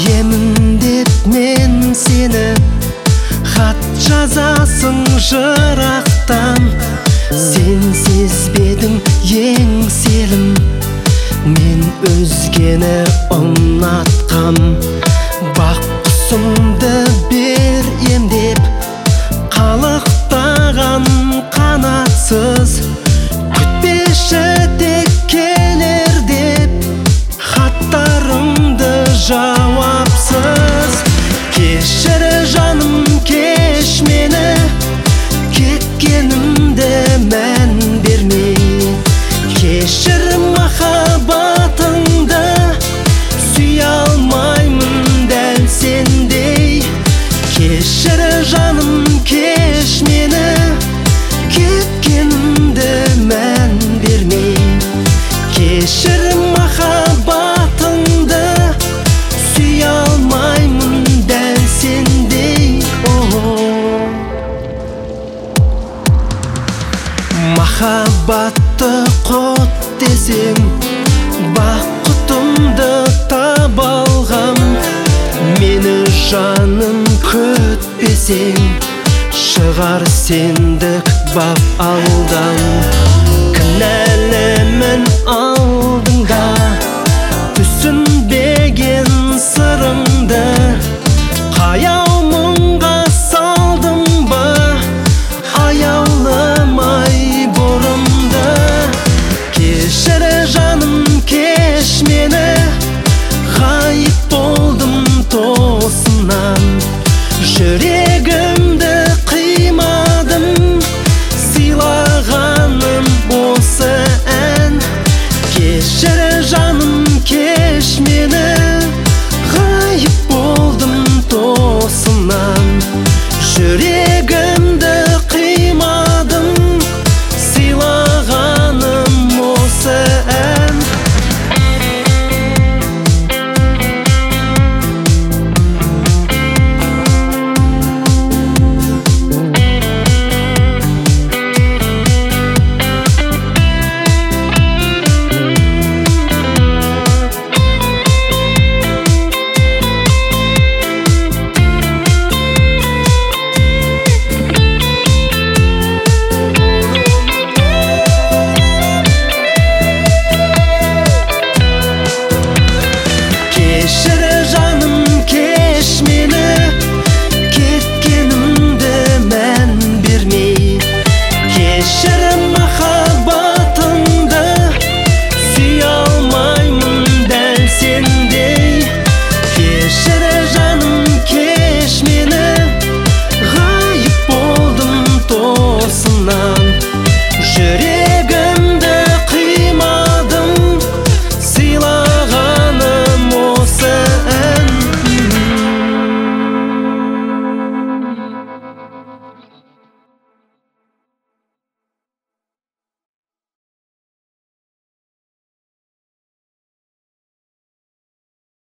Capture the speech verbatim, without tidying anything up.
емін деп мен сені, хат жазасың жырақтан. Сен сезбедің еңселім, мен өзгені ұнатқам. Бақ құсымды бер емдеп, қалықтаған қанатсыз. Күтпеші тек келер деп, хаттарыңды жауапсыз. Кешір жаным, кеш мені, кеткенімді мән бермей. Кешір махаббатыңды, сүйе алмаймын дәл сендей. Кешір жаным, кеш мені, кеткенімді мән бермей. Кешір махаббатыңды, сүйе алмаймын дәл сендей. Махаббатты құт десең, бақытымды таба алғам. Мені жаным күтпесең, шығар сендік бап алдан. Кінәлімін алдыңда, түсінбеген сырыңды. Қаяу мұңға салдым ба, аяулымай бұрымды. Кешір жаным, кеш мені, ғайып болдым тосынан. Жүрегімді қимадым, сыйлағаным осы ән. Кешір жаным, кеш мені,